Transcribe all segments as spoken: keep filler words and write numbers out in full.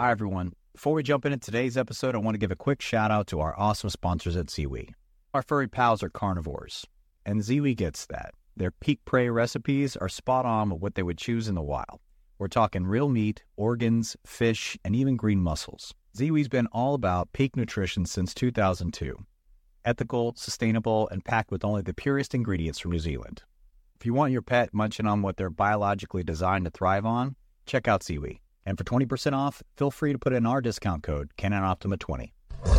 Hi, everyone. Before we jump into today's episode, I want to give a quick shout out to our awesome sponsors at Ziwi. Our furry pals are carnivores, and Ziwi gets that. Their peak prey recipes are spot on with what they would choose in the wild. We're talking real meat, organs, fish, and even green mussels. Ziwi's been all about peak nutrition since two thousand two. Ethical, sustainable, and packed with only the purest ingredients from New Zealand. If you want your pet munching on what they're biologically designed to thrive on, check out Ziwi. And for twenty percent off, feel free to put in our discount code, Canon Optima twenty.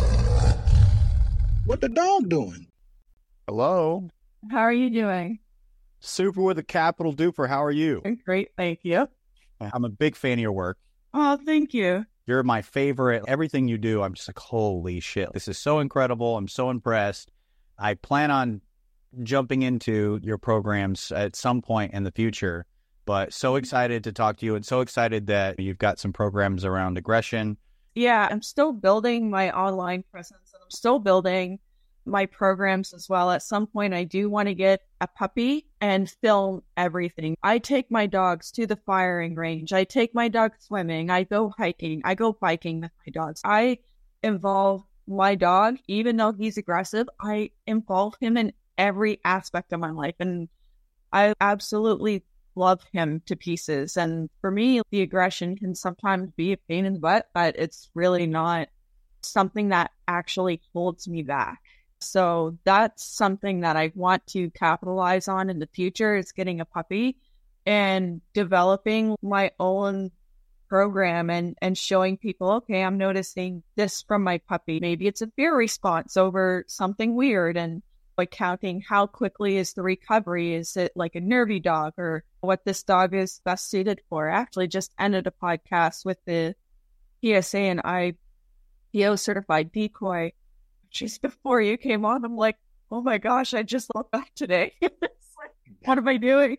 What the dog doing? Hello. How are you doing? Super with a capital duper. How are you? Great, thank you. I'm a big fan of your work. Oh, thank you. You're my favorite. Everything you do, I'm just like, holy shit. This is so incredible. I'm so impressed. I plan on jumping into your programs at some point in the future, but so excited to talk to you and so excited that you've got some programs around aggression. Yeah, I'm still building my online presence and I'm still building my programs as well. At some point, I do want to get a puppy and film everything. I take my dogs to the firing range. I take my dog swimming. I go hiking. I go biking with my dogs. I involve my dog, even though he's aggressive, I involve him in every aspect of my life. And I absolutely love him to pieces. And for me, the aggression can sometimes be a pain in the butt, but it's really not something that actually holds me back. So that's something that I want to capitalize on in the future is getting a puppy and developing my own program and, and showing people, okay, I'm noticing this from my puppy. Maybe it's a fear response over something weird, and like counting how quickly is the recovery. Is it like a nervy dog or what this dog is best suited for? I actually just ended a podcast with the P S A and I P O certified decoy just before you came on. I'm like, oh my gosh, I just looked back today. It's like, what am I doing?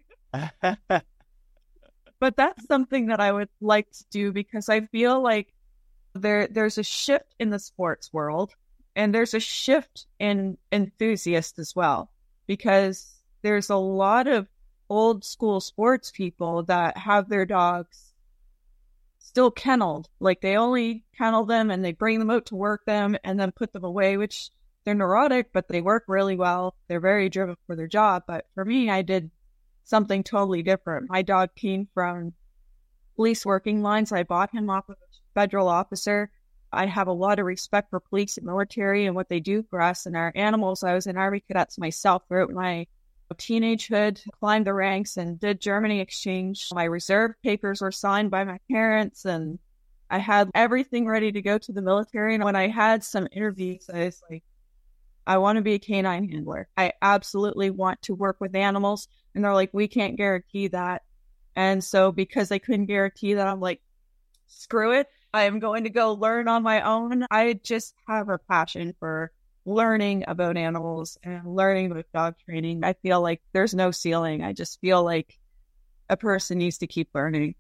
But that's something that I would like to do because I feel like there there's a shift in the sports world and there's a shift in enthusiasts as well, because there's a lot of old school sports people that have their dogs still kenneled. Like they only kennel them and they bring them out to work them and then put them away, which they're neurotic, but they work really well. They're very driven for their job. But for me, I did something totally different. My dog came from police working lines. I bought him off of a federal officer. I have a lot of respect for police and military and what they do for us and our animals. I was in Army Cadets myself throughout my teenagehood, climbed the ranks and did Germany exchange. My reserve papers were signed by my parents and I had everything ready to go to the military. And when I had some interviews, I was like, I want to be a canine handler. I absolutely want to work with animals. And they're like, we can't guarantee that. And so because I couldn't guarantee that, I'm like, screw it. I am going to go learn on my own. I just have a passion for learning about animals and learning about dog training. I feel like there's no ceiling. I just feel like a person needs to keep learning.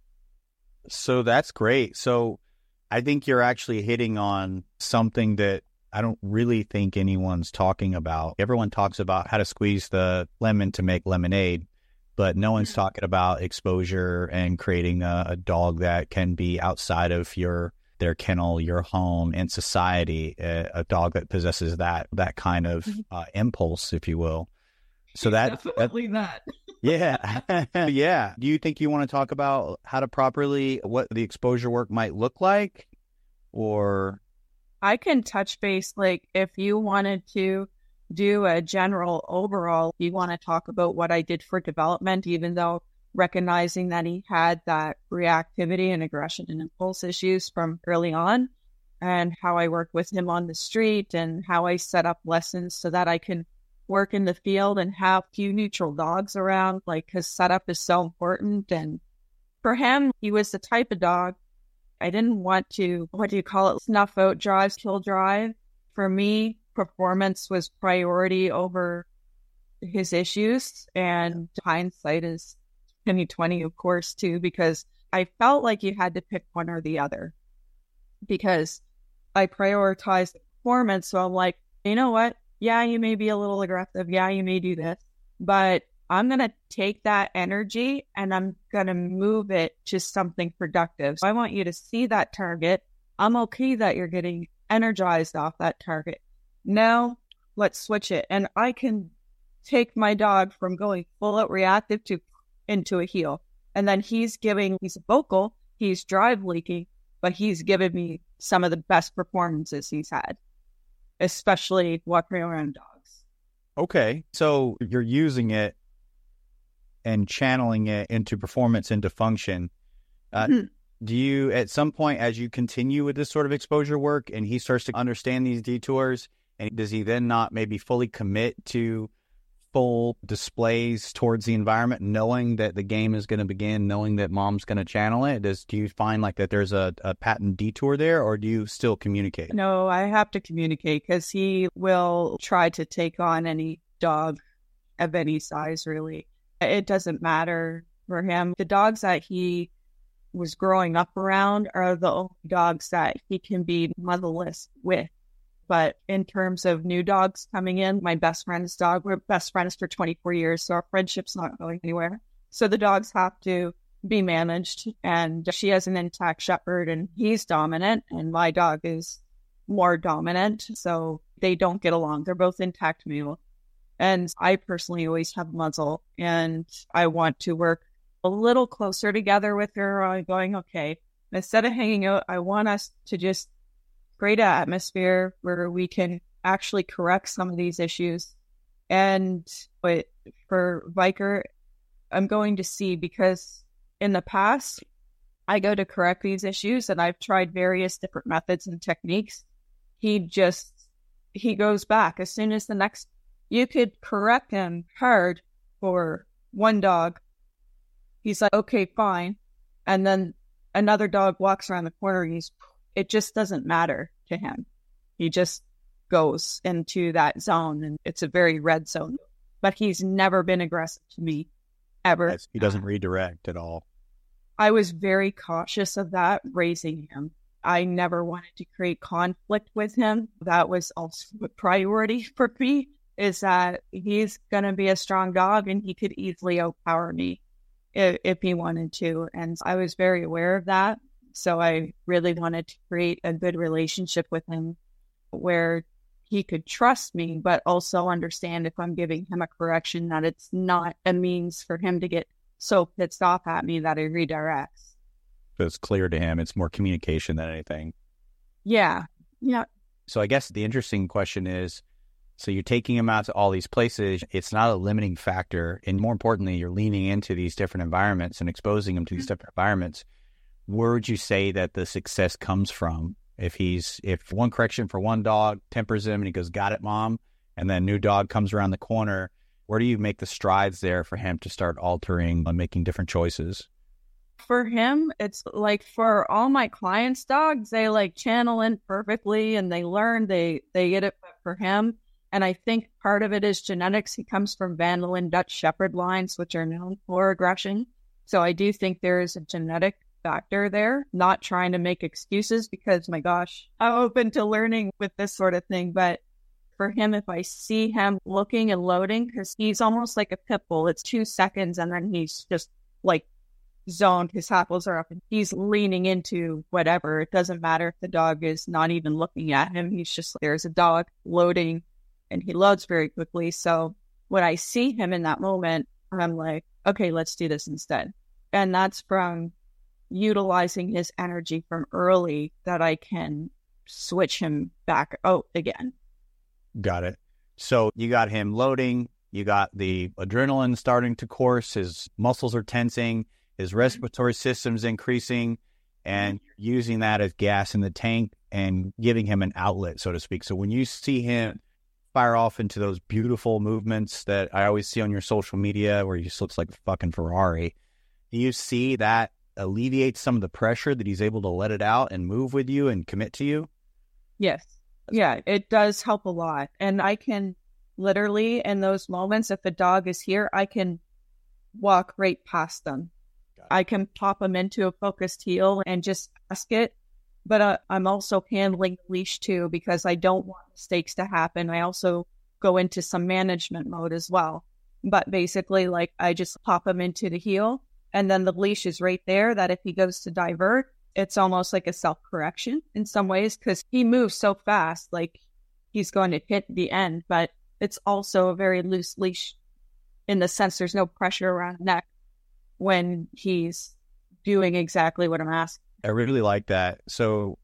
So that's great. So I think you're actually hitting on something that I don't really think anyone's talking about. Everyone talks about how to squeeze the lemon to make lemonade, but no one's talking about exposure and creating a, a dog that can be outside of your their kennel, your home, and society, a, a dog that possesses that that kind of uh, impulse, if you will. So that definitely that. Yeah. Yeah. Do you think you want to talk about how to properly, what the exposure work might look like? Or I can touch base, like if you wanted to do a general overall, you want to talk about what I did for development, even though recognizing that he had that reactivity and aggression and impulse issues from early on, and how I worked with him on the street and how I set up lessons so that I can work in the field and have few neutral dogs around. Like his setup is so important. And for him, he was the type of dog I didn't want to, what do you call it, snuff out drives, kill drive. For me, performance was priority over his issues, and hindsight is twenty twenty, of course, too, because I felt like you had to pick one or the other because I prioritized the performance. So I'm like, you know what? Yeah, you may be a little aggressive. Yeah, you may do this, but I'm going to take that energy and I'm going to move it to something productive. So I want you to see that target I'm okay that you're getting energized off that target. Now let's switch it. And I can take my dog from going full out reactive to into a heel. And then he's giving, he's vocal, he's drive leaking, but he's given me some of the best performances he's had, especially walking around dogs. Okay. So you're using it and channeling it into performance, into function. Uh, mm-hmm. Do you, at some point, as you continue with this sort of exposure work and he starts to understand these detours, and does he then not maybe fully commit to full displays towards the environment, knowing that the game is going to begin, knowing that mom's going to channel it? Does do you find like that there's a, a patent detour there, or do you still communicate? No, I have to communicate because he will try to take on any dog of any size, really. It doesn't matter for him. The dogs that he was growing up around are the only dogs that he can be motherless with. But in terms of new dogs coming in, my best friend's dog, we're best friends for twenty-four years, so our friendship's not going anywhere. So the dogs have to be managed, and she has an intact shepherd, and he's dominant, and my dog is more dominant, so they don't get along. They're both intact male. And I personally always have muzzle, and I want to work a little closer together with her. I'm going, okay, instead of hanging out, I want us to just create an atmosphere where we can actually correct some of these issues. And but for Viker, I'm going to see, because in the past, I go to correct these issues, and I've tried various different methods and techniques. He just, he goes back. As soon as the next, you could correct him hard for one dog. He's like, okay, fine. And then another dog walks around the corner, and he's, it just doesn't matter to him. He just goes into that zone, and it's a very red zone. But he's never been aggressive to me, ever. Yes, he doesn't redirect at all. I was very cautious of that, raising him. I never wanted to create conflict with him. That was also a priority for me, is that he's going to be a strong dog, and he could easily outpower me if, if he wanted to. And I was very aware of that. So I really wanted to create a good relationship with him where he could trust me, but also understand if I'm giving him a correction that it's not a means for him to get so pissed off at me that he redirects. So it's clear to him. It's more communication than anything. Yeah. Yeah. So I guess the interesting question is, so you're taking him out to all these places. It's not a limiting factor. And more importantly, you're leaning into these different environments and exposing him to these different environments. Where would you say that the success comes from? If he's, if one correction for one dog tempers him and he goes, got it, mom, and then new dog comes around the corner, where do you make the strides there for him to start altering and making different choices? For him, it's like for all my clients' dogs, they like channel in perfectly and they learn, they, they get it. But for him, and I think part of it is genetics. He comes from Van der Linde Dutch Shepherd lines, which are known for aggression. So I do think there is a genetic factor there, not trying to make excuses, because my gosh, I'm open to learning with this sort of thing. But for him, if I see him looking and loading, because he's almost like a pit bull, it's two seconds and then he's just like zoned, his hackles are up and he's leaning into whatever. It doesn't matter if the dog is not even looking at him. He's just, there's a dog loading, and he loads very quickly. So when I see him in that moment, I'm like, okay, let's do this instead. And that's from utilizing his energy from early, that I can switch him back out again. Got it. So you got him loading, you got the adrenaline starting to course, his muscles are tensing, his respiratory system's increasing, and you're using that as gas in the tank and giving him an outlet, so to speak. So when you see him fire off into those beautiful movements that I always see on your social media where he just looks like a fucking Ferrari, do you see that alleviate some of the pressure, that he's able to let it out and move with you and commit to you? Yes. Yeah, it does help a lot. And I can literally, in those moments, if the dog is here, I can walk right past them. I can pop them into a focused heel and just ask it. But uh, I'm also handling the leash too, because I don't want mistakes to happen. I also go into some management mode as well. But basically, like, I just pop him into the heel, and then the leash is right there, that if he goes to divert, it's almost like a self-correction in some ways because he moves so fast, like he's going to hit the end, but it's also a very loose leash in the sense there's no pressure around the neck when he's doing exactly what I'm asking. I really like that. So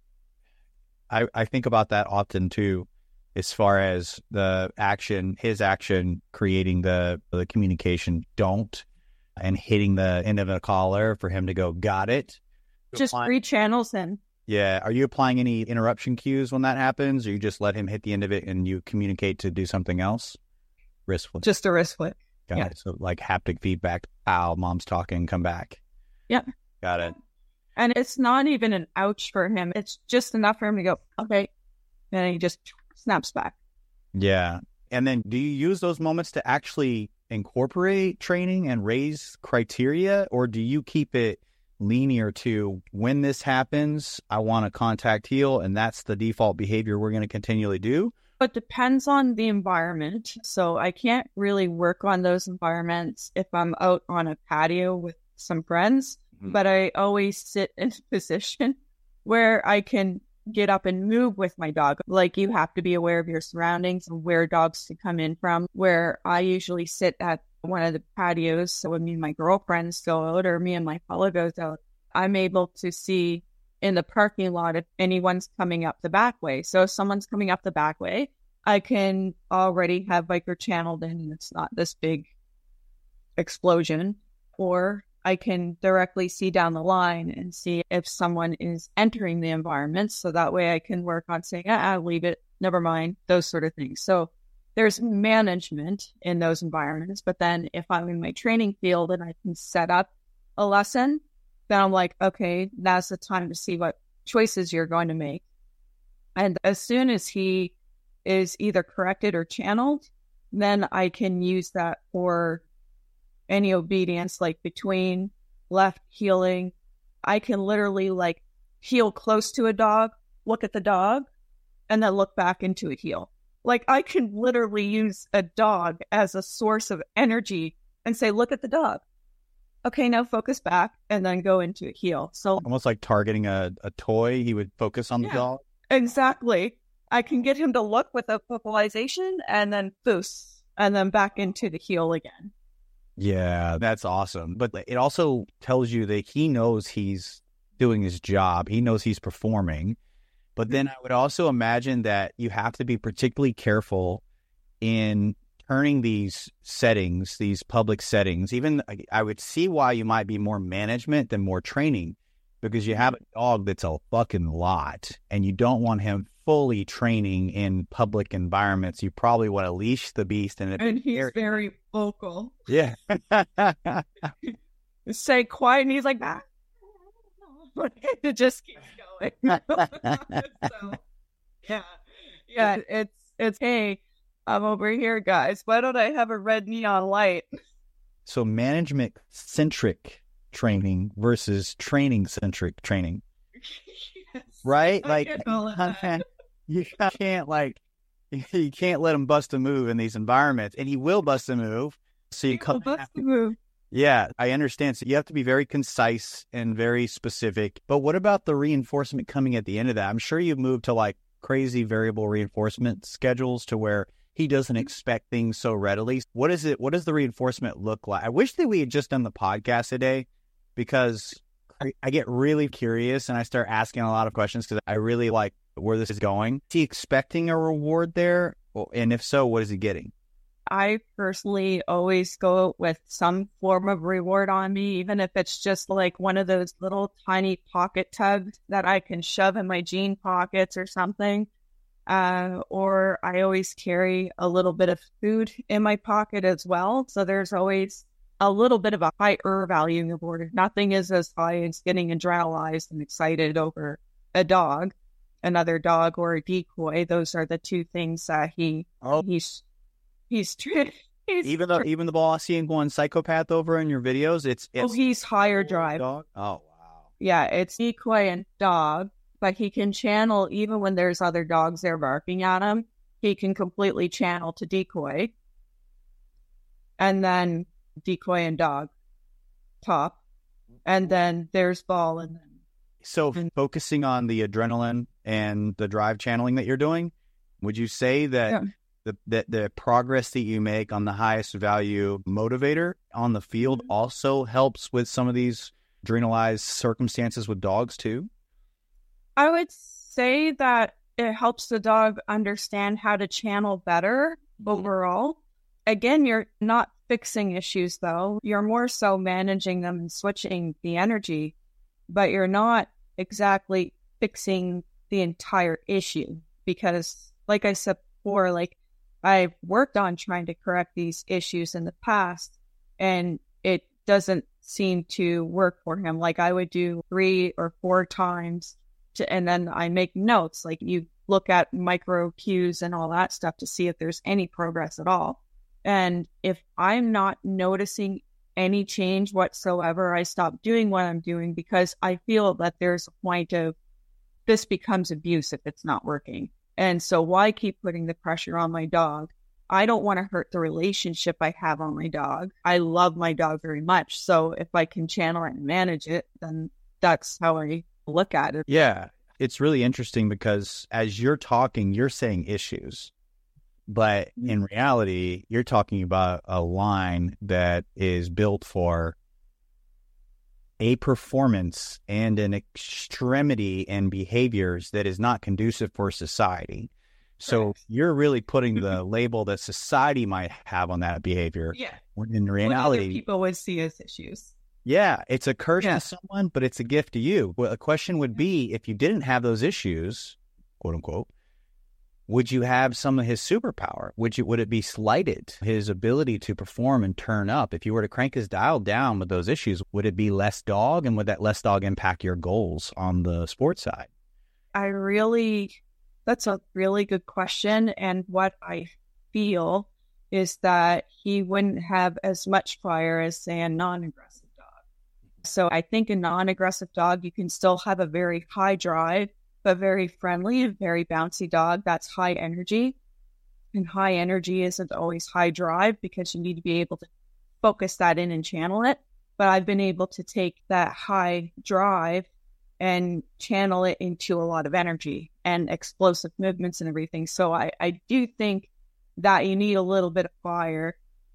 I, I think about that often too, as far as the action, his action creating the, the communication don't, and hitting the end of a collar for him to go, got it. Just applying, rechannels him. Yeah. Are you applying any interruption cues when that happens, or you just let him hit the end of it and you communicate to do something else? Wrist flip. Just a wrist flip. Got yeah. it. So like haptic feedback, ow, mom's talking, come back. Yeah. Got it. And it's not even an ouch for him. It's just enough for him to go, okay. And he just snaps back. Yeah. And then do you use those moments to actually incorporate training and raise criteria, or do you keep it linear to when this happens, I want to contact heel, and that's the default behavior we're going to continually do? It depends on the environment. So I can't really work on those environments if I'm out on a patio with some friends, mm-hmm. but I always sit in a position where I can get up and move with my dog. Like, you have to be aware of your surroundings and where dogs to come in from, where I usually sit at one of the patios. So when me and my girlfriends go out, or me and my fellow goes out, I'm able to see in the parking lot if anyone's coming up the back way. So if someone's coming up the back way, I can already have Viker channeled in and it's not this big explosion. Or I can directly see down the line and see if someone is entering the environment. So that way I can work on saying, ah, leave it, never mind, those sort of things. So there's management in those environments. But then if I'm in my training field and I can set up a lesson, then I'm like, okay, now's the time to see what choices you're going to make. And as soon as he is either corrected or channeled, then I can use that for any obedience, like between left healing. I can literally like heel close to a dog, look at the dog, and then look back into a heel. Like, I can literally use a dog as a source of energy and say, look at the dog. Okay, now focus back, and then go into a heel. So almost like targeting a, a toy, he would focus on the yeah, dog. Exactly. I can get him to look with a focalization and then boost, and then back into the heel again. Yeah, that's awesome. But it also tells you that he knows he's doing his job. He knows he's performing. But then I would also imagine that you have to be particularly careful in turning these settings, these public settings. Even I would see why you might be more management than more training, because you have a dog that's a fucking lot and you don't want him fully training in public environments. You probably want to leash the beast. And, and he's area. very vocal. Yeah. Say quiet and he's like, ah. It just keeps going. So, yeah. Yeah, it's, it's, hey, I'm over here, guys. Why don't I have a red neon light? So management-centric training versus training-centric training. Yes, right? I like, you can't, like, you can't let him bust a move in these environments. And he will bust a move. So you he come will bust a move. Yeah, I understand. So you have to be very concise and very specific. But what about the reinforcement coming at the end of that? I'm sure you've moved to like crazy variable reinforcement schedules to where he doesn't expect things so readily. What is it? What does the reinforcement look like? I wish that we had just done the podcast today, because I get really curious and I start asking a lot of questions because I really like where this is going. Is he expecting a reward there? And if so, what is he getting? I personally always go with some form of reward on me, even if it's just like one of those little tiny pocket tugs that I can shove in my jean pockets or something. Uh, or I always carry a little bit of food in my pocket as well. So there's always a little bit of a higher value reward. Nothing is as high as getting adrenalized and excited over a dog, another dog, or a decoy. Those are the two things that he oh. he's He's, tra- he's even though even the boss and going psychopath over in your videos, it's, it's oh he's higher drive. Dog? Oh wow. Yeah, it's decoy and dog, but he can channel even when there's other dogs there barking at him. He can completely channel to decoy, and then decoy and dog top, and then there's ball, and then So focusing on the adrenaline and the drive channeling that you're doing, would you say that yeah. the, that the progress that you make on the highest value motivator on the field mm-hmm. also helps with some of these adrenalized circumstances with dogs too? I would say that it helps the dog understand how to channel better mm-hmm. overall. Again, you're not fixing issues though. You're more so managing them and switching the energy, but you're not exactly fixing the entire issue because, like I said before, like I've worked on trying to correct these issues in the past and it doesn't seem to work for him. Like I would do three or four times to, and then I make notes, like you look at micro cues and all that stuff to see if there's any progress at all. And if I'm not noticing any change whatsoever, I stop doing what I'm doing because I feel that there's a point of this becomes abuse if it's not working. And so why keep putting the pressure on my dog? I don't want to hurt the relationship I have on my dog. I love my dog very much. So if I can channel it and manage it, then that's how I look at it. Yeah, it's really interesting because as you're talking, you're saying issues. But in reality, you're talking about a line that is built for a performance and an extremity in behaviors that is not conducive for society. So right. you're really putting the label that society might have on that behavior. Yeah. When in reality, what people would see as issues. Yeah, it's a curse yeah. to someone, but it's a gift to you. Well, a question would be, if you didn't have those issues, quote unquote, would you have some of his superpower? Would you, would it be slighted? His ability to perform and turn up? If you were to crank his dial down with those issues, would it be less dog? And would that less dog impact your goals on the sports side? I really, that's a really good question. And what I feel is that he wouldn't have as much fire as, say, a non-aggressive dog. So I think a non-aggressive dog, you can still have a very high drive, but very friendly and very bouncy dog. That's high energy. And high energy isn't always high drive because you need to be able to focus that in and channel it. But I've been able to take that high drive and channel it into a lot of energy and explosive movements and everything. So I, I do think that you need a little bit of fire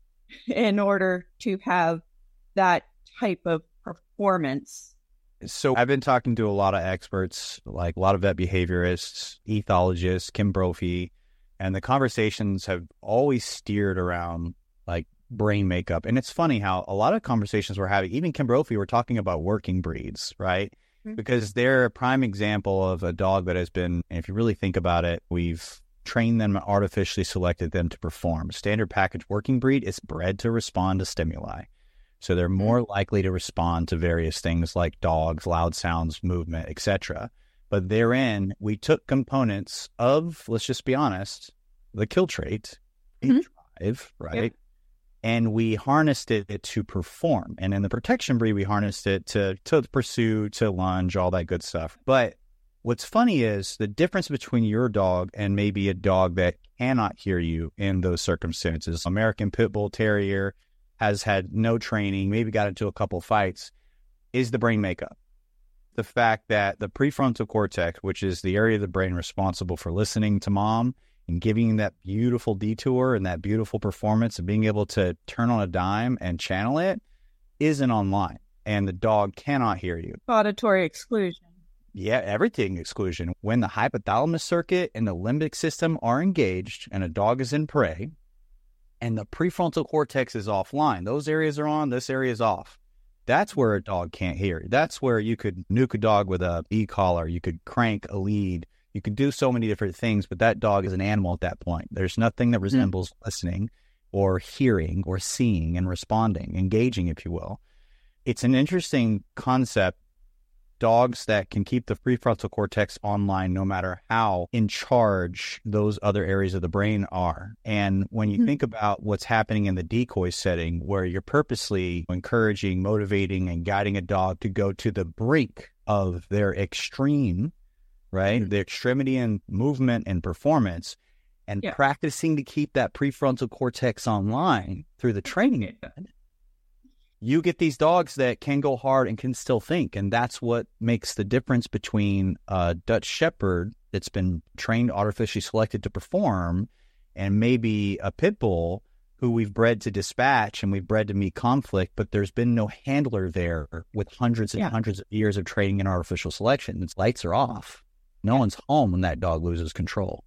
in order to have that type of performance. So I've been talking to a lot of experts, like a lot of vet behaviorists, ethologists, Kim Brophy, and the conversations have always steered around like brain makeup. And it's funny how a lot of conversations we're having, even Kim Brophy, we're talking about working breeds, right? Mm-hmm. Because they're a prime example of a dog that has been, if you really think about it, we've trained them, artificially selected them to perform. Standard package working breed is bred to respond to stimuli. So they're more likely to respond to various things like dogs, loud sounds, movement, et cetera. But therein, we took components of, let's just be honest, the kill trait, mm-hmm. drive, right? Yep. And we harnessed it to perform. And in the protection breed, we harnessed it to, to pursue, to lunge, all that good stuff. But what's funny is the difference between your dog and maybe a dog that cannot hear you in those circumstances. American Pit Bull Terrier has had no training, maybe got into a couple fights, is the brain makeup. The fact that the prefrontal cortex, which is the area of the brain responsible for listening to mom and giving that beautiful detour and that beautiful performance and being able to turn on a dime and channel it, isn't online. And the dog cannot hear you. Auditory exclusion. Yeah, everything exclusion. When the hypothalamus circuit and the limbic system are engaged and a dog is in prey, and the prefrontal cortex is offline. Those areas are on, this area is off. That's where a dog can't hear. That's where you could nuke a dog with a e-collar. You could crank a lead. You could do so many different things, but that dog is an animal at that point. There's nothing that resembles mm-hmm. listening or hearing or seeing and responding, engaging, if you will. It's an interesting concept. Dogs that can keep the prefrontal cortex online no matter how in charge those other areas of the brain are. And when you mm-hmm. think about what's happening in the decoy setting, where you're purposely encouraging, motivating, and guiding a dog to go to the brink of their extreme, right? Mm-hmm. The extremity in movement and performance, and yeah. practicing to keep that prefrontal cortex online through the training method, you get these dogs that can go hard and can still think. And that's what makes the difference between a Dutch Shepherd that's been trained, artificially selected to perform, and maybe a pit bull who we've bred to dispatch and we've bred to meet conflict, but there's been no handler there with hundreds and yeah. hundreds of years of training in artificial selection. Its lights are off. No yeah. one's home when that dog loses control.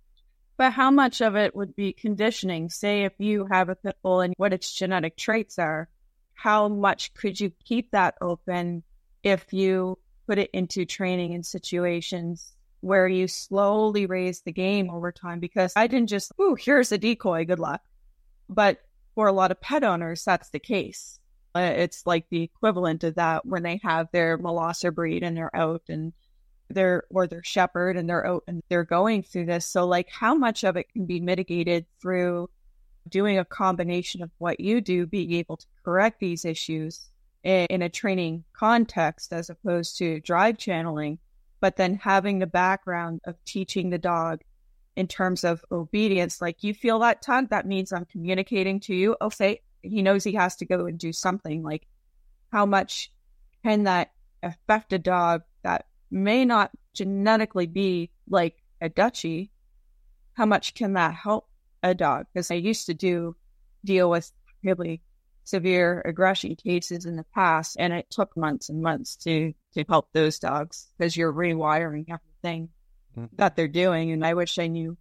But how much of it would be conditioning? Say if you have a pit bull and what its genetic traits are, how much could you keep that open if you put it into training in situations where you slowly raise the game over time? Because I didn't just, ooh, here's a decoy, good luck. But for a lot of pet owners, that's the case. Uh, it's like the equivalent of that when they have their Molosser breed and they're out and they're, or their Shepherd and they're out and they're going through this. So like how much of it can be mitigated through doing a combination of what you do, being able to correct these issues in, in a training context as opposed to drive channeling, but then having the background of teaching the dog in terms of obedience. Like you feel that tug, that means I'm communicating to you. Okay, he knows he has to go and do something. Like how much can that affect a dog that may not genetically be like a Dutchie? How much can that help a dog? Because I used to do deal with really severe aggression cases in the past, and it took months and months to to help those dogs because you're rewiring everything mm-hmm. that they're doing. And I wish I knew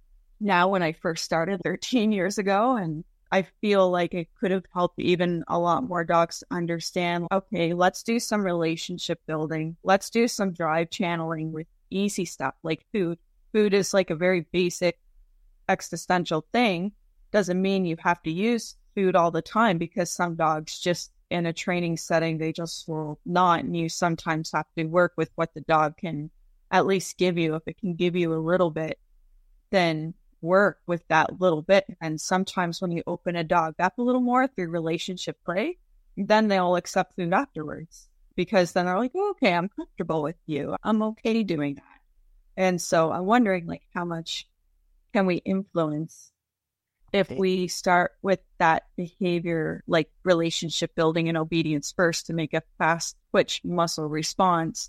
now when I first started thirteen years ago, and I feel like it could have helped even a lot more dogs understand, okay, let's do some relationship building. Let's do some drive channeling with easy stuff like food. Food is like a very basic existential thing. Doesn't mean you have to use food all the time, because some dogs just in a training setting, they just will not. And you sometimes have to work with what the dog can at least give you. If it can give you a little bit, then work with that little bit. And sometimes when you open a dog up a little more through relationship play, then they'll accept food afterwards, because then they're like, oh, okay, I'm comfortable with you. I'm okay doing that. And so I'm wondering, like, how much can we influence if we start with that behavior, like relationship building and obedience first, to make a fast twitch muscle response,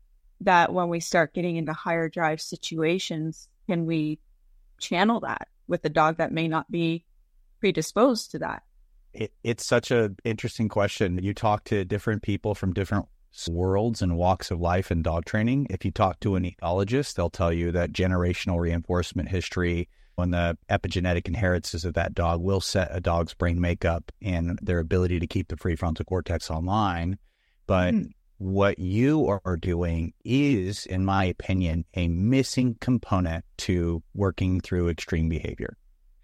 that when we start getting into higher drive situations, can we channel that with a dog that may not be predisposed to that? It, it's such an interesting question. You talk to different people from different worlds and walks of life in dog training. If you talk to an ethologist, they'll tell you that generational reinforcement history and the epigenetic inheritances of that dog will set a dog's brain makeup and their ability to keep the prefrontal cortex online. But mm. what you are doing is, in my opinion, a missing component to working through extreme behavior.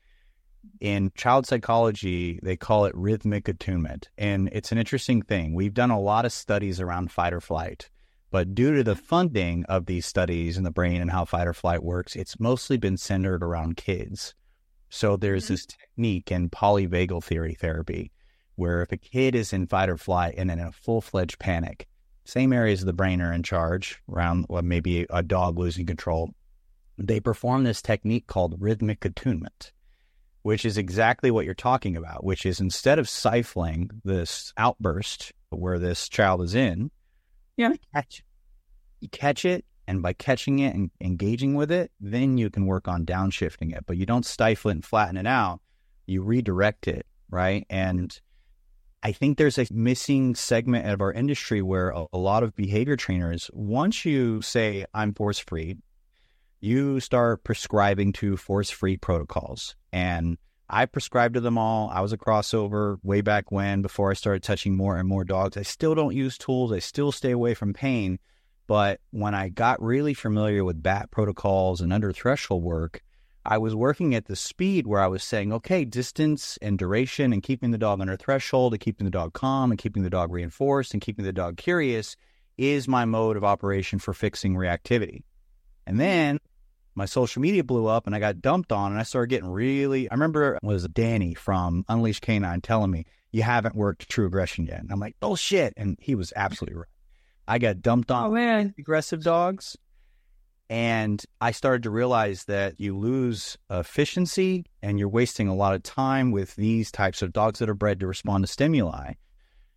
In child psychology, they call it rhythmic attunement. And it's an interesting thing. We've done a lot of studies around fight or flight, but due to the funding of these studies in the brain and how fight or flight works, it's mostly been centered around kids. So there's mm-hmm. this technique in polyvagal theory therapy, where if a kid is in fight or flight and in a full-fledged panic, same areas of the brain are in charge around well, maybe a dog losing control. They perform this technique called rhythmic attunement, which is exactly what you're talking about, which is instead of stifling this outburst where this child is in, yeah. you catch it. You catch it, and by catching it and engaging with it, then you can work on downshifting it. But you don't stifle it and flatten it out. You redirect it, right? And I think there's a missing segment of our industry where a, a lot of behavior trainers, once you say, I'm force-free, you start prescribing to force-free protocols. And I prescribed to them all. I was a crossover way back when, before I started touching more and more dogs. I still don't use tools. I still stay away from pain. But when I got really familiar with B A T protocols and under threshold work, I was working at the speed where I was saying, okay, distance and duration and keeping the dog under threshold and keeping the dog calm and keeping the dog reinforced and keeping the dog curious is my mode of operation for fixing reactivity. And then my social media blew up and I got dumped on and I started getting really, I remember it was Danny from Unleashed Canine telling me, you haven't worked true aggression yet. And I'm like, oh shit. And he was absolutely right. I got dumped on oh, man. aggressive dogs. And I started to realize that you lose efficiency and you're wasting a lot of time with these types of dogs that are bred to respond to stimuli.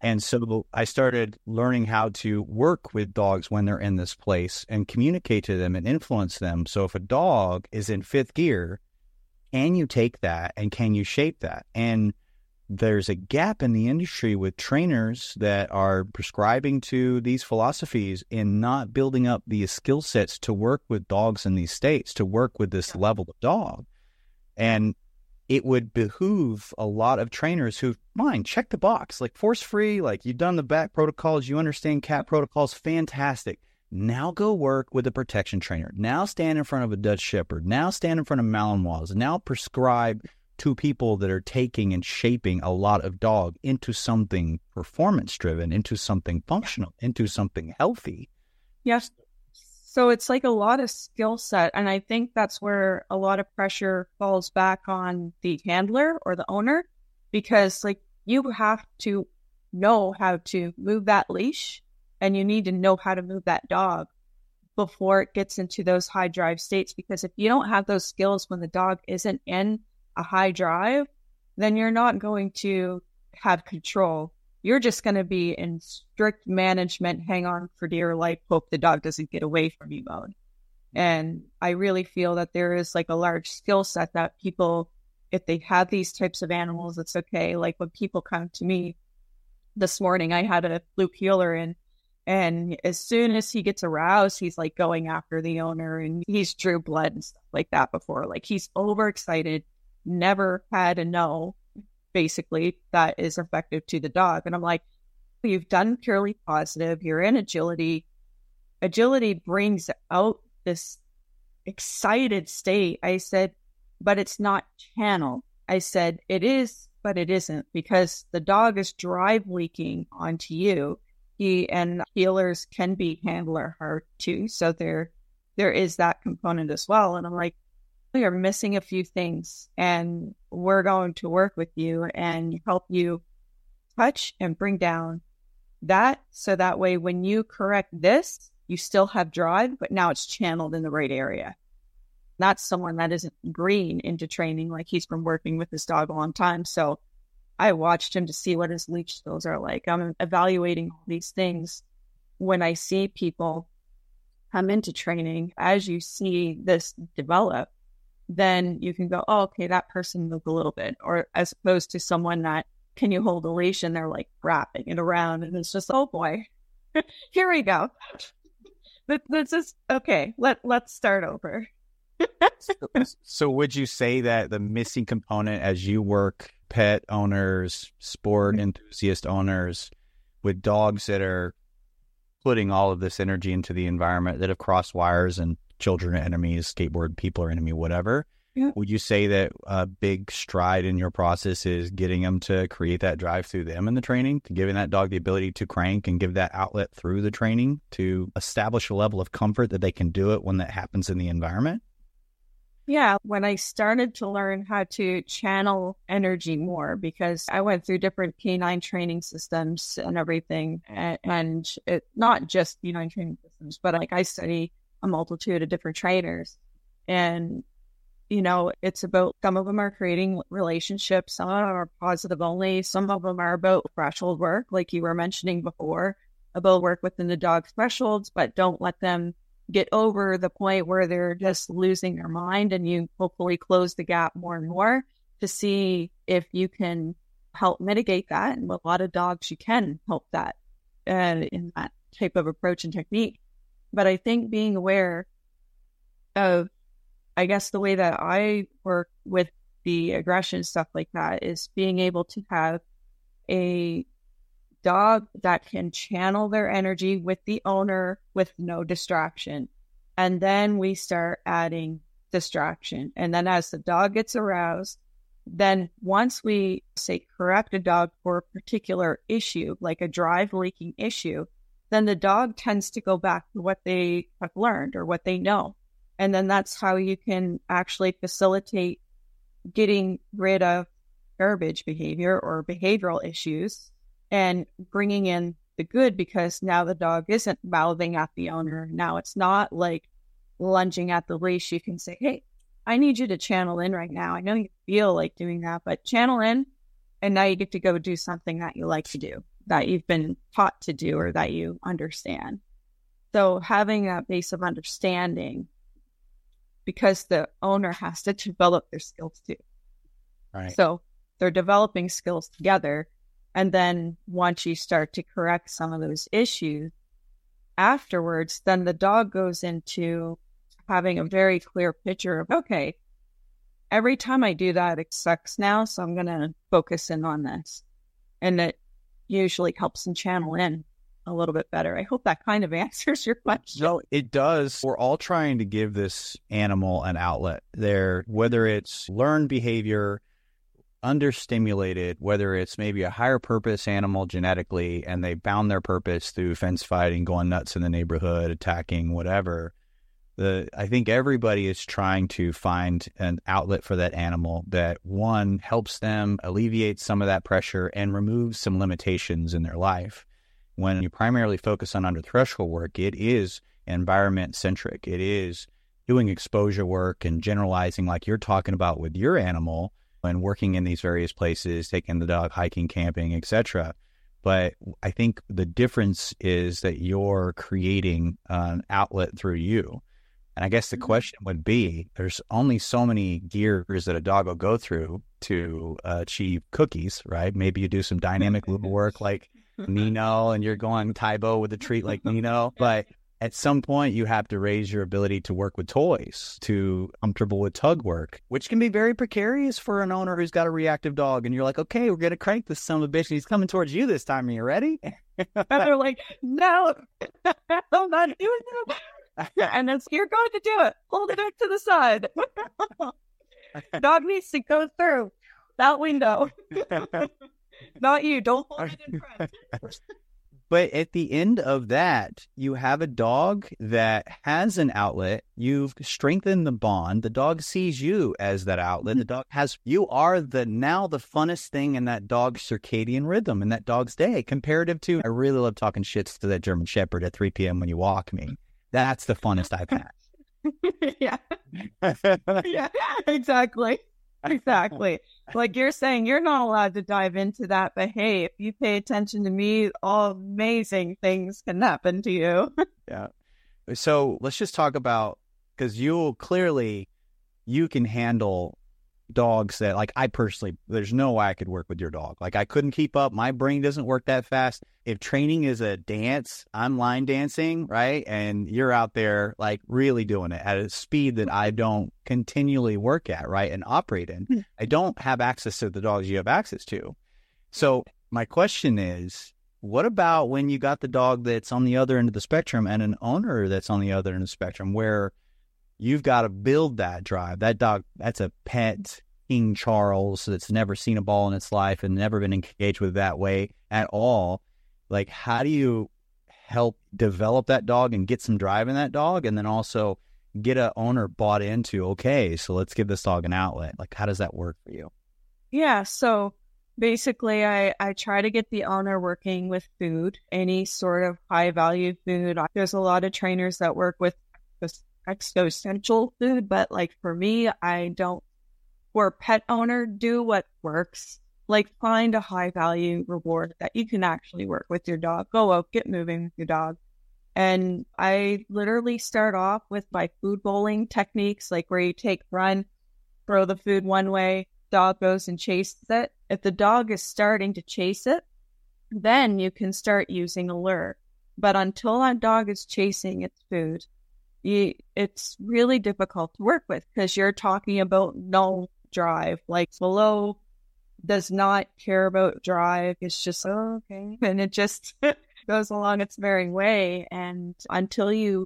And so I started learning how to work with dogs when they're in this place and communicate to them and influence them. So if a dog is in fifth gear, can you take that and can you shape that? And there's a gap in the industry with trainers that are prescribing to these philosophies in not building up the skill sets to work with dogs in these states, to work with this level of dog. And it would behoove a lot of trainers who, fine, check the box, like force-free, like you've done the back protocols, you understand cat protocols, fantastic. Now go work with a protection trainer. Now stand in front of a Dutch Shepherd. Now stand in front of Malinois. Now prescribe to people that are taking and shaping a lot of dog into something performance-driven, into something functional, into something healthy. Yes. So it's like a lot of skill set. And I think that's where a lot of pressure falls back on the handler or the owner, because like you have to know how to move that leash and you need to know how to move that dog before it gets into those high drive states. Because if you don't have those skills when the dog isn't in a high drive, then you're not going to have control. You're just going to be in strict management, hang on for dear life, hope the dog doesn't get away from you mode. And I really feel that there is like a large skill set that people, if they have these types of animals, it's okay. Like when people come to me this morning, I had a Fluke Heeler in, and as soon as he gets aroused, he's like going after the owner, and he's drew blood and stuff like that before. Like he's overexcited, never had a no, basically, that is effective to the dog. And I'm like, you've done purely positive. You're in agility. Agility brings out this excited state. I said, but it's not channel. I said, it is, but it isn't, because the dog is drive leaking onto you. He and healers can be handler hard too. So there, there is that component as well. And I'm like, we are missing a few things, and we're going to work with you and help you touch and bring down that. So that way, when you correct this, you still have drive, but now it's channeled in the right area. That's someone that isn't green into training. Like he's been working with this dog a long time. So I watched him to see what his leash skills are like. I'm evaluating all these things when I see people come into training. As you see this develop, then you can go, oh, okay, that person moved a little bit. Or as opposed to someone that, can you hold a leash? And they're like wrapping it around. And it's just, oh boy, here we go. This is, okay, let, let's start over. So would you say that the missing component as you work pet owners, sport enthusiast owners with dogs that are putting all of this energy into the environment, that have crossed wires and children are enemies, skateboard people are enemy, whatever. Yeah. Would you say that a big stride in your process is getting them to create that drive through them in the training, to giving that dog the ability to crank and give that outlet through the training to establish a level of comfort that they can do it when that happens in the environment? Yeah, when I started to learn how to channel energy more, because I went through different canine training systems and everything, and, and it, not just canine training systems, but like I study a multitude of different trainers. And, you know, it's about, some of them are creating relationships, some of them are positive only, some of them are about threshold work, like you were mentioning before, about work within the dog's thresholds, but don't let them get over the point where they're just losing their mind, and you hopefully close the gap more and more to see if you can help mitigate that. And with a lot of dogs, you can help that uh, in that type of approach and technique. But I think being aware of, I guess the way that I work with the aggression, stuff like that, is being able to have a dog that can channel their energy with the owner with no distraction. And then we start adding distraction. And then as the dog gets aroused, then once we say correct a dog for a particular issue, like a drive leaking issue, then the dog tends to go back to what they have learned or what they know. And then that's how you can actually facilitate getting rid of garbage behavior or behavioral issues and bringing in the good, because now the dog isn't mouthing at the owner. Now it's not like lunging at the leash. You can say, hey, I need you to channel in right now. I know you feel like doing that, but channel in, and now you get to go do something that you like to do. that you've been taught to do or that you understand. So having that base of understanding, because the owner has to develop their skills too. Right. So they're developing skills together. And then once you start to correct some of those issues afterwards, then the dog goes into having a very clear picture of, okay, every time I do that, it sucks now. So I'm going to focus in on this. And it usually helps them channel in a little bit better. I hope that kind of answers your question. No, it does. We're all trying to give this animal an outlet there, whether it's learned behavior, understimulated, whether it's maybe a higher purpose animal genetically, and they found their purpose through fence fighting, going nuts in the neighborhood, attacking, whatever. The I think everybody is trying to find an outlet for that animal that, one, helps them alleviate some of that pressure and remove some limitations in their life. When you primarily focus on under threshold work, it is environment centric. It is doing exposure work and generalizing like you're talking about with your animal and working in these various places, taking the dog hiking, camping, et cetera. But I think the difference is that you're creating an outlet through you. And I guess the question would be, there's only so many gears that a dog will go through to uh, achieve cookies, right? Maybe you do some dynamic lube work like Nino and you're going Tybo with a treat like Nino. But at some point, you have to raise your ability to work with toys, to comfortable with tug work, which can be very precarious for an owner who's got a reactive dog. And you're like, okay, we're going to crank this son of a bitch. And he's coming towards you this time. Are you ready? And they're like, no, I'm not doing it. And it's, you're going to do it. Hold it up to the side. Dog needs to go through that window. Not you. Don't hold it in front. But at the end of that, you have a dog that has an outlet. You've strengthened the bond. The dog sees you as that outlet. The dog has, you are the now the funnest thing in that dog's circadian rhythm in that dog's day, comparative to, I really love talking shits to that German Shepherd at three p.m. when you walk me. That's the funnest I've had. Yeah. Yeah, exactly. Exactly. Like you're saying, you're not allowed to dive into that, but hey, if you pay attention to me, all amazing things can happen to you. Yeah. So let's just talk about, because you clearly, you can handle dogs that, like, I personally, there's no way I could work with your dog. Like, I couldn't keep up. My brain doesn't work that fast. If training is a dance, I'm line dancing, right? And you're out there, like, really doing it at a speed that I don't continually work at, right? And operate in. I don't have access to the dogs you have access to. So my question is, what about when you got the dog that's on the other end of the spectrum and an owner that's on the other end of the spectrum, where you've got to build that drive? That dog, that's a pet King Charles that's never seen a ball in its life and never been engaged with that way at all. Like, how do you help develop that dog and get some drive in that dog, and then also get a owner bought into, okay, so let's give this dog an outlet? Like, how does that work for you? Yeah, so basically I, I try to get the owner working with food, any sort of high value food. There's a lot of trainers that work with existential food, but like for me, I don't, for a pet owner, do what works. Like, find a high value reward that you can actually work with your dog. Go out, get moving with your dog. And I literally start off with my food bowling techniques, like where you take run, throw the food one way, dog goes and chases it. If the dog is starting to chase it, then you can start using a lure. But until that dog is chasing its food, you, it's really difficult to work with, because you're talking about no drive. Like, below does not care about drive. It's just, oh, okay. And it just goes along its merry way. And until you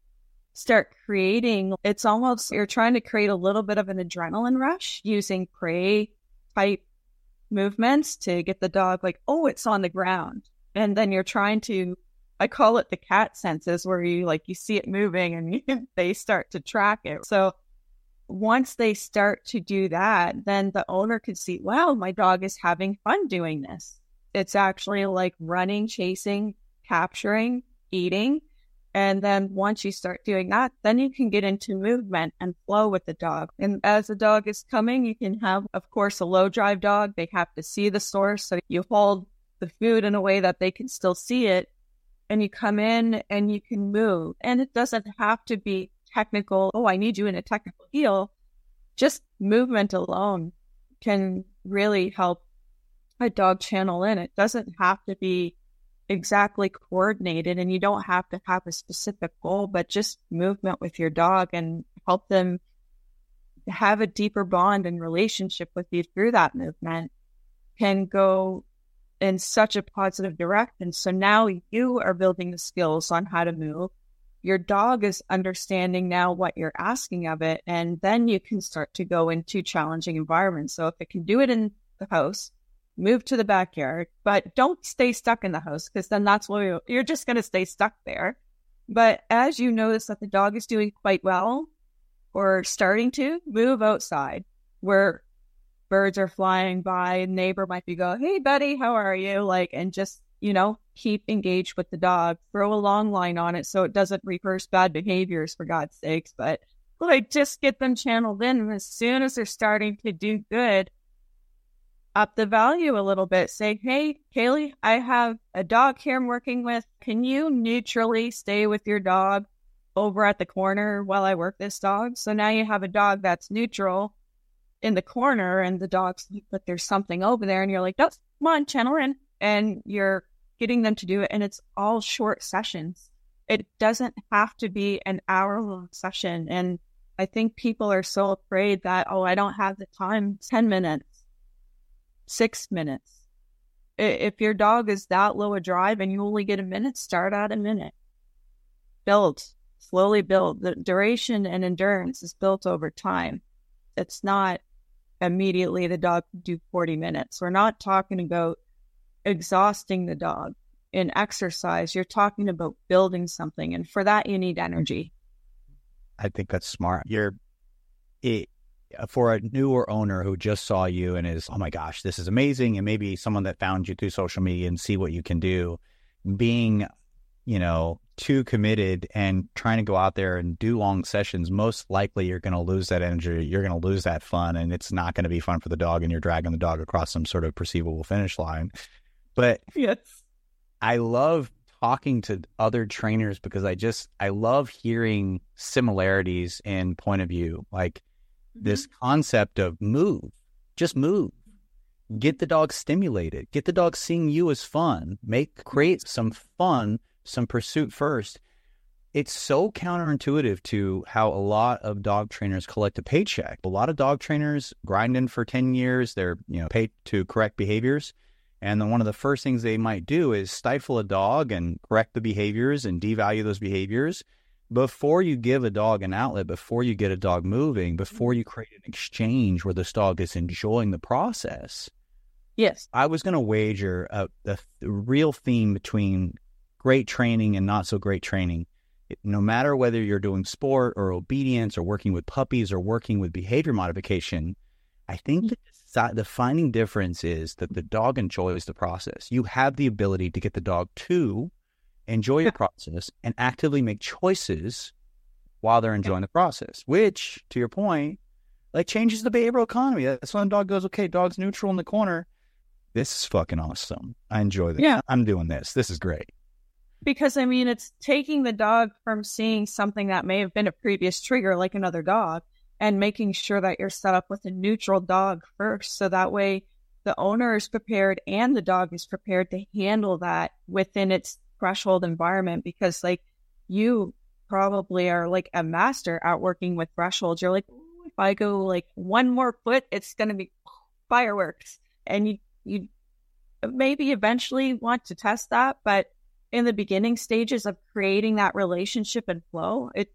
start creating, it's almost, you're trying to create a little bit of an adrenaline rush using prey type movements to get the dog like, oh, it's on the ground. And then you're trying to, I call it the cat senses, where you like, you see it moving and you, they start to track it. So once they start to do that, then the owner can see, wow, my dog is having fun doing this. It's actually like running, chasing, capturing, eating. And then once you start doing that, then you can get into movement and flow with the dog. And as the dog is coming, you can have, of course, a low drive dog. They have to see the source. So you hold the food in a way that they can still see it. And you come in and you can move. And it doesn't have to be technical. Oh, I need you in a technical heel. Just movement alone can really help a dog channel in. It doesn't have to be exactly coordinated, and you don't have to have a specific goal, but just movement with your dog and help them have a deeper bond and relationship with you through that movement can go in such a positive direction. So now you are building the skills on how to move. Your dog is understanding now what you're asking of it, and then you can start to go into challenging environments. So if it can do it in the house, move to the backyard, but don't stay stuck in the house, because then that's where you're just going to stay stuck there. But as you notice that the dog is doing quite well or starting to move outside where birds are flying by, a neighbor might be going, hey, buddy, how are you? Like, and just, you know, keep engaged with the dog, throw a long line on it so it doesn't reverse bad behaviors, for God's sakes. But like, just get them channeled in. And as soon as they're starting to do good, up the value a little bit. Say, hey, Kaylee, I have a dog here I'm working with. Can you neutrally stay with your dog over at the corner while I work this dog? So now you have a dog that's neutral in the corner, and the dog's like, but there's something over there. And you're like, no, come on, channel in. And you're getting them to do it. And it's all short sessions. It doesn't have to be an hour long session. And I think people are so afraid that, oh, I don't have the time, ten minutes. Six minutes. If your dog is that low a drive and you only get a minute, start at a minute. Build, slowly build. The duration and endurance is built over time. It's not immediately the dog can do forty minutes. We're not talking about exhausting the dog in exercise. You're talking about building something. And for that, you need energy. I think that's smart. You're it. For a newer owner who just saw you and is, oh my gosh, this is amazing, and maybe someone that found you through social media and see what you can do, being, you know, too committed and trying to go out there and do long sessions, most likely you're going to lose that energy, you're going to lose that fun, and it's not going to be fun for the dog, and you're dragging the dog across some sort of perceivable finish line. But yes, I love talking to other trainers because I just, I love hearing similarities in point of view. Like, this concept of move, just move, get the dog stimulated, get the dog seeing you as fun, make, create some fun, some pursuit first. It's so counterintuitive to how a lot of dog trainers collect a paycheck. A lot of dog trainers grinding for ten years, they're, you know, paid to correct behaviors. And then one of the first things they might do is stifle a dog and correct the behaviors and devalue those behaviors. Before you give a dog an outlet, before you get a dog moving, before you create an exchange where this dog is enjoying the process. Yes. I was going to wager a, a, a real theme between great training and not so great training. It, no matter whether you're doing sport or obedience or working with puppies or working with behavior modification, I think the defining difference is that the dog enjoys the process. You have the ability to get the dog to enjoy your process and actively make choices while they're enjoying the process, which, to your point, like changes the behavioral economy. That's when the dog goes, okay, dog's neutral in the corner. This is fucking awesome. I enjoy this. Yeah. I'm doing this. This is great. Because, I mean, it's taking the dog from seeing something that may have been a previous trigger, like another dog, and making sure that you're set up with a neutral dog first. So that way the owner is prepared and the dog is prepared to handle that within its threshold environment, because like you probably are like a master at working with thresholds. You're like, if I go like one more foot, it's going to be fireworks. And you, you maybe eventually want to test that. But in the beginning stages of creating that relationship and flow, it,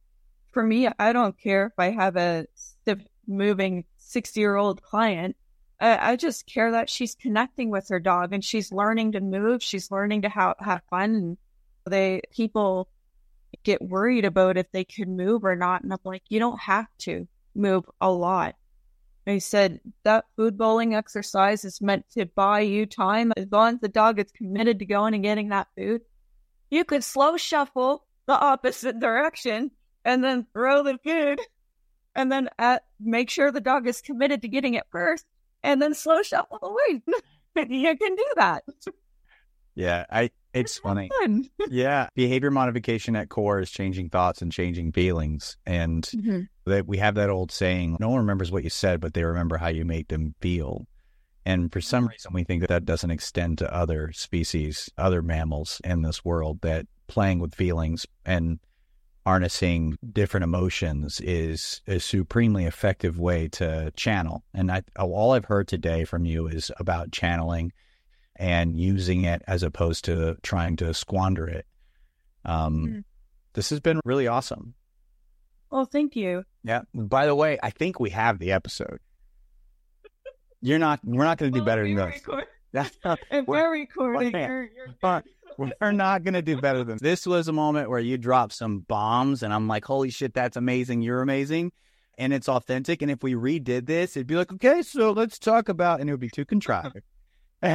for me, I don't care if I have a stiff moving sixty year old client. I just care that she's connecting with her dog and she's learning to move. She's learning to have, have fun. And they people get worried about if they can move or not. And I'm like, you don't have to move a lot. I said that food bowling exercise is meant to buy you time. As long as the dog is committed to going and getting that food, you could slow shuffle the opposite direction and then throw the food and then at, make sure the dog is committed to getting it first. And then slow shuffle away. you can do that. Yeah, I. It's, it's funny. Fun. Yeah, behavior modification at core is changing thoughts and changing feelings, and mm-hmm. that we have that old saying: no one remembers what you said, but they remember how you made them feel. And for some reason, we think that that doesn't extend to other species, other mammals in this world. That playing with feelings and harnessing different emotions is a supremely effective way to channel. And I, all I've heard today from you is about channeling and using it as opposed to trying to squander it. Um, mm-hmm. This has been really awesome. Well, thank you. Yeah. By the way, I think we have the episode. You're not, we're not going to do well, better than this. Record- if we're, we're recording, you're, you're we're not going to do better than this. This was a moment where you dropped some bombs and I'm like, holy shit, that's amazing. You're amazing. And it's authentic. And if we redid this, it'd be like, okay, so let's talk about, and it would be too contrived. I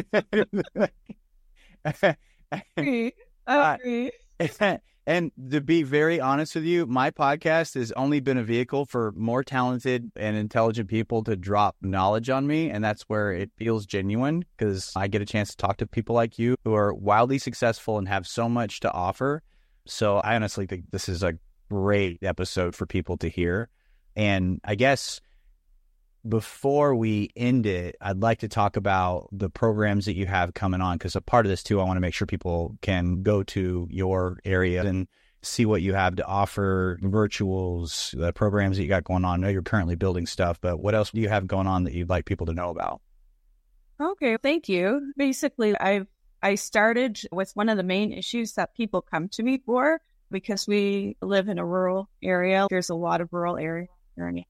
agree. I agree. And to be very honest with you, my podcast has only been a vehicle for more talented and intelligent people to drop knowledge on me. And that's where it feels genuine, because I get a chance to talk to people like you who are wildly successful and have so much to offer. So I honestly think this is a great episode for people to hear. And I guess before we end it, I'd like to talk about the programs that you have coming on, because a part of this too, I want to make sure people can go to your area and see what you have to offer, virtuals, the programs that you got going on. I know you're currently building stuff, but what else do you have going on that you'd like people to know about? Okay, thank you. Basically, I I started with one of the main issues that people come to me for, because we live in a rural area. There's a lot of rural area learning.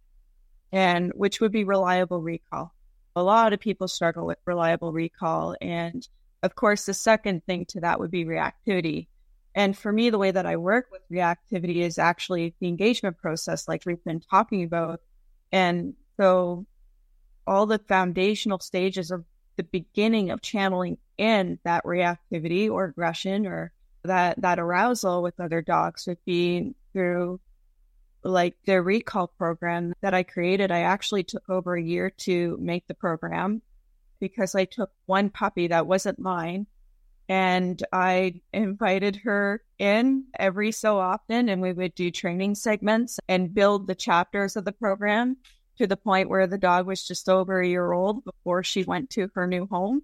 And which would be reliable recall. A lot of people struggle with reliable recall. And of course, the second thing to that would be reactivity. And for me, the way that I work with reactivity is actually the engagement process, like we've been talking about. And so all the foundational stages of the beginning of channeling in that reactivity or aggression or that, that arousal with other dogs would be through like the recall program that I created. I actually took over a year to make the program, because I took one puppy that wasn't mine and I invited her in every so often, and we would do training segments and build the chapters of the program to the point where the dog was just over a year old before she went to her new home.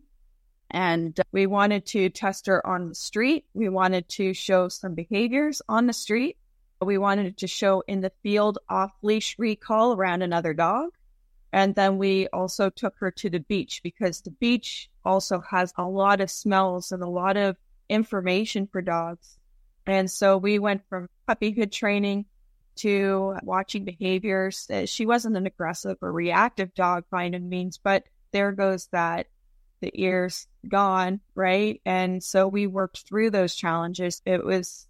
And we wanted to test her on the street. We wanted to show some behaviors on the street. We wanted to show in the field off-leash recall around another dog. And then we also took her to the beach, because the beach also has a lot of smells and a lot of information for dogs. And so we went from puppyhood training to watching behaviors. She wasn't an aggressive or reactive dog by any means, but there goes that, the ears gone, right? And so we worked through those challenges. It was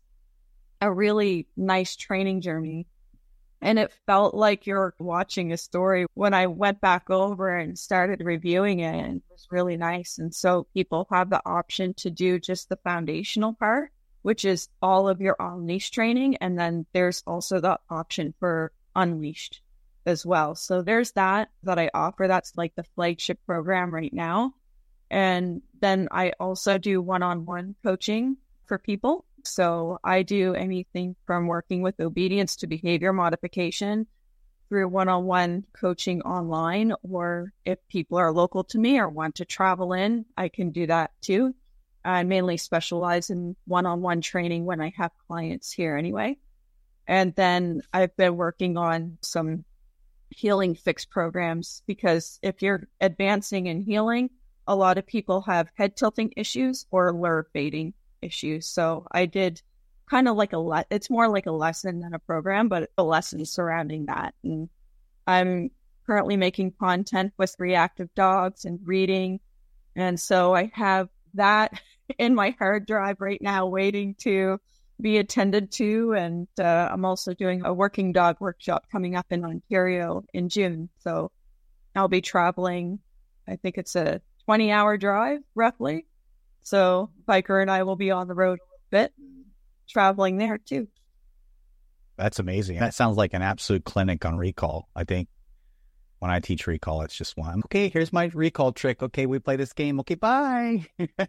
a really nice training journey. And it felt like you're watching a story when I went back over and started reviewing it, and it was really nice. And so people have the option to do just the foundational part, which is all of your on-leash training. And then there's also the option for unleashed as well. So there's that that I offer. That's like the flagship program right now. And then I also do one-on-one coaching for people. So I do anything from working with obedience to behavior modification through one-on-one coaching online, or if people are local to me or want to travel in, I can do that too. I mainly specialize in one-on-one training when I have clients here anyway. And then I've been working on some healing fix programs, because if you're advancing in healing, a lot of people have head tilting issues or lure fading issues. So I did kind of like a le- it's more like a lesson than a program, but a lesson surrounding that. And I'm currently making content with reactive dogs and reading. And so I have that in my hard drive right now waiting to be attended to. And uh, I'm also doing a working dog workshop coming up in Ontario in June. So I'll be traveling. I think it's a twenty hour drive roughly. So Biker and I will be on the road a little bit, traveling there too. That's amazing. That sounds like an absolute clinic on recall. I think when I teach recall, it's just one. Okay, here's my recall trick. Okay, we play this game. Okay, bye.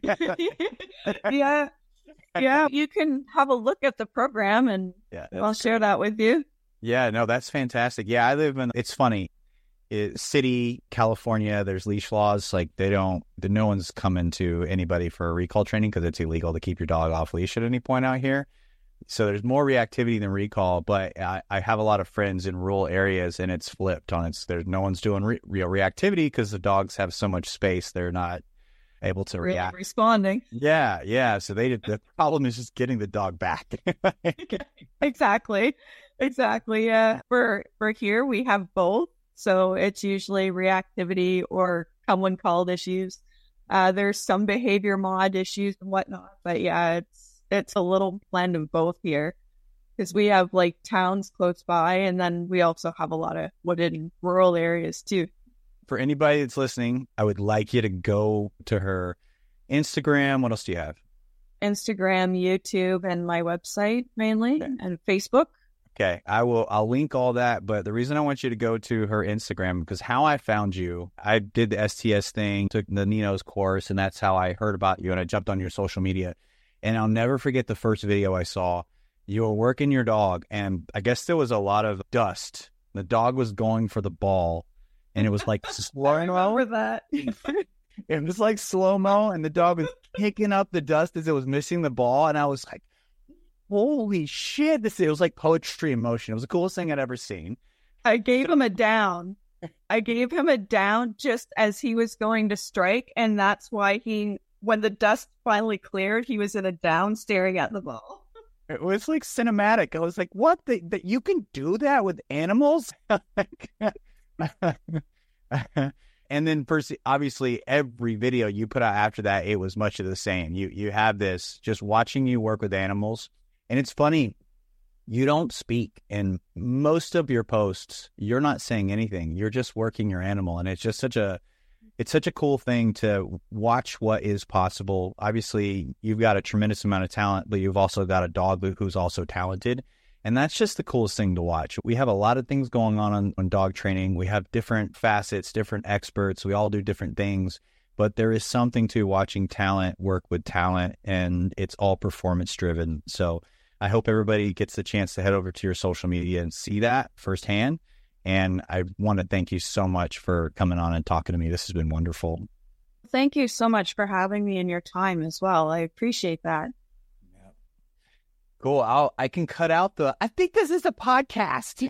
yeah. Yeah, you can have a look at the program and yeah, I'll share that with you. Yeah, no, that's fantastic. Yeah, I live in, it's funny, it, city, California, there's leash laws. Like they don't, the, no one's coming to anybody for recall training because it's illegal to keep your dog off leash at any point out here. So there's more reactivity than recall, but I, I have a lot of friends in rural areas and it's flipped on it's, there's no one's doing re- real reactivity because the dogs have so much space. They're not able to really react. Responding. Yeah, yeah. So they the problem is just getting the dog back. Exactly. Exactly. Yeah. For for here we have both. So it's usually reactivity or come when called issues. Uh there's some behavior mod issues and whatnot. But yeah, it's it's a little blend of both here. Because we have like towns close by and then we also have a lot of wooded and rural areas too. For anybody that's listening, I would like you to go to her Instagram. What else do you have? Instagram, YouTube, and my website mainly, okay. And Facebook. Okay, I will. I'll link all that. But the reason I want you to go to her Instagram because how I found you, I did the S T S thing, took the Nino's course, and that's how I heard about you. And I jumped on your social media, and I'll never forget the first video I saw. You were working your dog, and I guess there was a lot of dust. The dog was going for the ball. And it was like slow mo. Remember that? It was like slow mo, and the dog was picking up the dust as it was missing the ball. And I was like, "Holy shit!" This it was like poetry in motion. It was the coolest thing I'd ever seen. I gave him a down. I gave him a down just as he was going to strike, and that's why he, when the dust finally cleared, he was in a down, staring at the ball. It was like cinematic. I was like, "What? The, that you can do that with animals?" And then first, obviously every video you put out after that, it was much of the same. You you have this just watching you work with animals. And it's funny, you don't speak in most of your posts. You're not saying anything. You're just working your animal. And it's just such a, it's such a cool thing to watch what is possible. Obviously you've got a tremendous amount of talent, but you've also got a dog who's also talented. And that's just the coolest thing to watch. We have a lot of things going on, on on dog training. We have different facets, different experts. We all do different things. But there is something to watching talent work with talent, and it's all performance driven. So I hope everybody gets the chance to head over to your social media and see that firsthand. And I want to thank you so much for coming on and talking to me. This has been wonderful. Thank you so much for having me in your time as well. I appreciate that. Cool. I'll, I can cut out the, I think this is a podcast.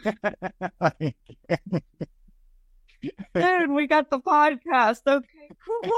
Dude, we got the podcast. Okay,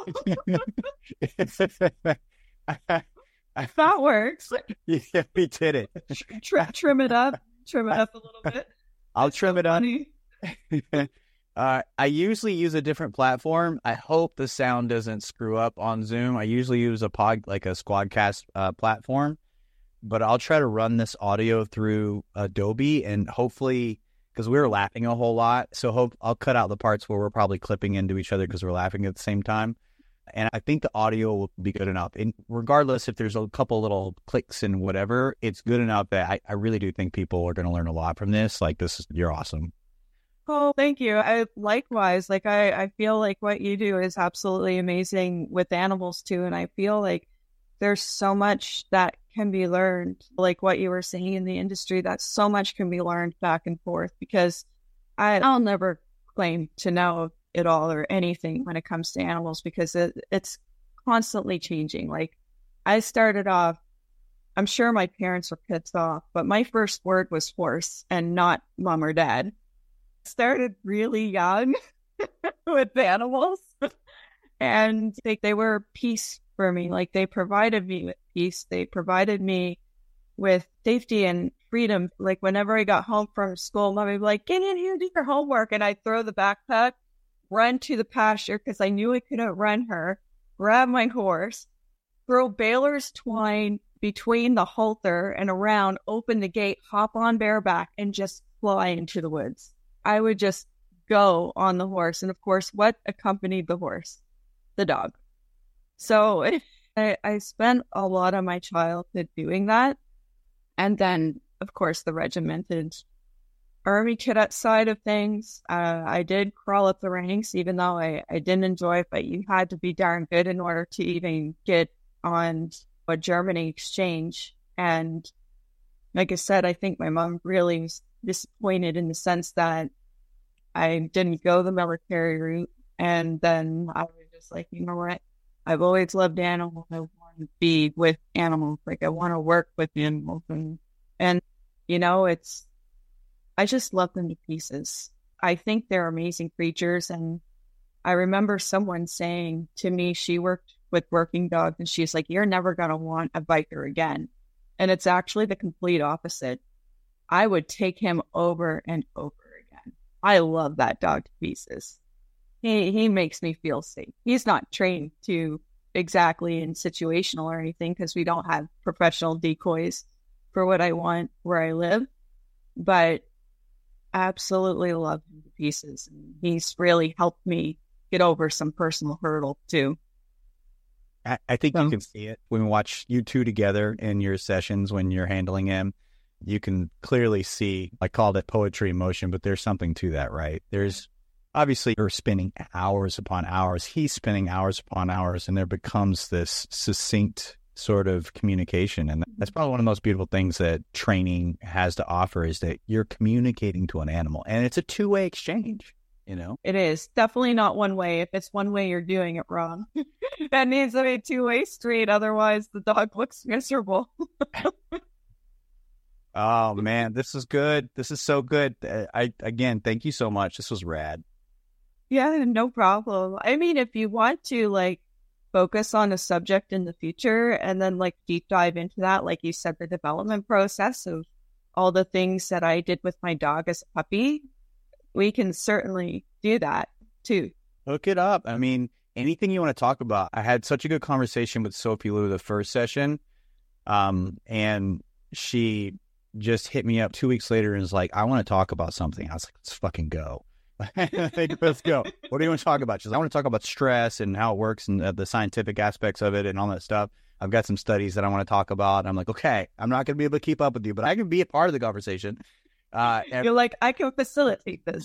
cool. That works. Yeah, we did it. Trim, trim it up. Trim it up a little bit. I'll That's trim so it up. uh, I usually use a different platform. I hope the sound doesn't screw up on Zoom. I usually use a pod, like a Squadcast uh, platform. But I'll try to run this audio through Adobe and hopefully, because we were laughing a whole lot, so hope I'll cut out the parts where we're probably clipping into each other because we're laughing at the same time. And I think the audio will be good enough. And regardless if there's a couple little clicks and whatever, it's good enough that I, I really do think people are going to learn a lot from this. Like this, is, you're awesome. Oh, thank you. I likewise, like I, I feel like what you do is absolutely amazing with animals too. And I feel like there's so much that can be learned, like what you were saying in the industry, that so much can be learned back and forth because I, I'll never claim to know it all or anything when it comes to animals because it, it's constantly changing. Like I started off, I'm sure my parents were pissed off, but my first word was horse and not mom or dad. Started really young with animals and they, they were peace for me. Like they provided me with peace. They provided me with safety and freedom. Like whenever I got home from school, mom would be like, get in here, do your homework. And I'd throw the backpack, run to the pasture because I knew I couldn't run her, grab my horse, throw baler's twine between the halter and around, open the gate, hop on bareback, and just fly into the woods. I would just go on the horse. And of course, what accompanied the horse? The dog. So I, I spent a lot of my childhood doing that. And then, of course, the regimented Army cadet side of things, uh, I did crawl up the ranks, even though I, I didn't enjoy it, but you had to be darn good in order to even get on a Germany exchange. And like I said, I think my mom really was disappointed in the sense that I didn't go the military route. And then I was just like, you know what? I've always loved animals. I want to be with animals. Like, I want to work with animals. And, and, you know, it's, I just love them to pieces. I think they're amazing creatures. And I remember someone saying to me, she worked with working dogs, and she's like, you're never going to want a biker again. And it's actually the complete opposite. I would take him over and over again. I love that dog to pieces. He he makes me feel safe. He's not trained to exactly in situational or anything, because we don't have professional decoys for what I want where I live. But absolutely love him to pieces. And he's really helped me get over some personal hurdle too. I, I think um, you can see it when we watch you two together in your sessions when you're handling him. You can clearly see, I called it poetry in motion, but there's something to that, right? There's obviously you're spending hours upon hours. He's spending hours upon hours, and there becomes this succinct sort of communication. And that's probably one of the most beautiful things that training has to offer, is that you're communicating to an animal, and it's a two-way exchange, you know? It is definitely not one way. If it's one way, you're doing it wrong. That needs to be two-way street. Otherwise, the dog looks miserable. Oh man, this is good. This is so good. I, again, thank you so much. This was rad. Yeah, no problem. I mean, if you want to like focus on a subject in the future and then like deep dive into that, like you said, the development process of all the things that I did with my dog as a puppy, we can certainly do that too. Hook it up. I mean, anything you want to talk about. I had such a good conversation with Sophie Lou the first session. Um, and she just hit me up two weeks later and was like, I want to talk about something. I was like, let's fucking go. Let's go. What do you want to talk about? She's like, I want to talk about stress and how it works and uh, the scientific aspects of it and all that stuff. I've got some studies that I want to talk about. And I'm like, okay, I'm not going to be able to keep up with you, but I can be a part of the conversation. Uh, and- You're like, I can facilitate this.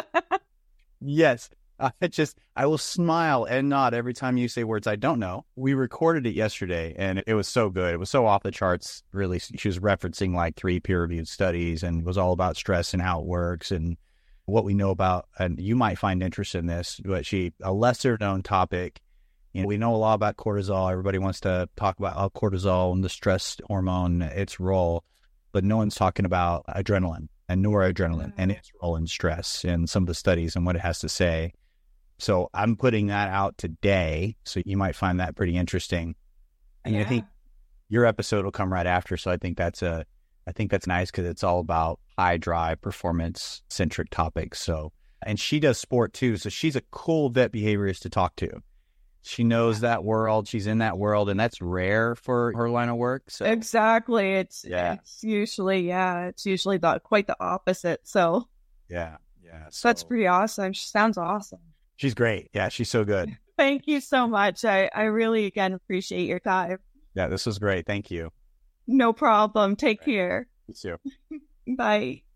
Yes. I just, I will smile and nod every time you say words I don't know. We recorded it yesterday, and it, it was so good. It was so off the charts, really. She was referencing like three peer-reviewed studies, and it was all about stress and how it works and what we know about. And you might find interest in this, but she, a lesser-known topic. You know, we know a lot about cortisol. Everybody wants to talk about uh, cortisol and the stress hormone, its role, but no one's talking about adrenaline and noradrenaline and its role in stress and some of the studies and what it has to say. So I'm putting that out today, so you might find that pretty interesting. And yeah. I think your episode will come right after, so I think that's a, I think that's nice because it's all about high drive, performance centric topics. So, and she does sport too, so she's a cool vet behaviorist to talk to. She knows that world, she's in that world, and that's rare for her line of work. So. Exactly, it's yeah, it's usually yeah, it's usually the quite the opposite. So yeah, yeah, so that's pretty awesome. She sounds awesome. She's great. Yeah, she's so good. Thank you so much. I, I really, again, appreciate your time. Yeah, this was great. Thank you. No problem. Take care. You too. Bye.